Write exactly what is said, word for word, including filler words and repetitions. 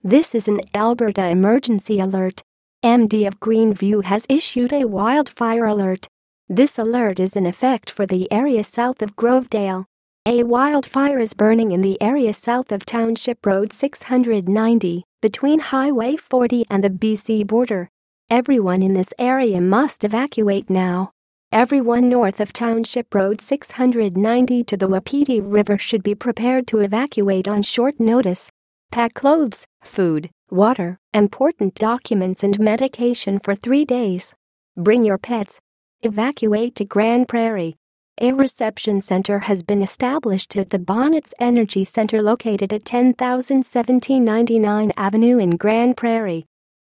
This is an Alberta emergency alert. M D of Greenview has issued a wildfire alert. This alert is in effect for the area south of Grovedale. A wildfire is burning in the area south of Township Road six hundred ninety, between Highway forty and the B C border. Everyone in this area must evacuate now. Everyone north of Township Road six hundred ninety to the Wapiti River should be prepared to evacuate on short notice. Pack clothes, food, water, important documents and medication for three days. Bring your pets. Evacuate to Grand Prairie. A reception center has been established at the Bonnets Energy Center located at ten thousand seventeen ninety-nine Avenue in Grand Prairie.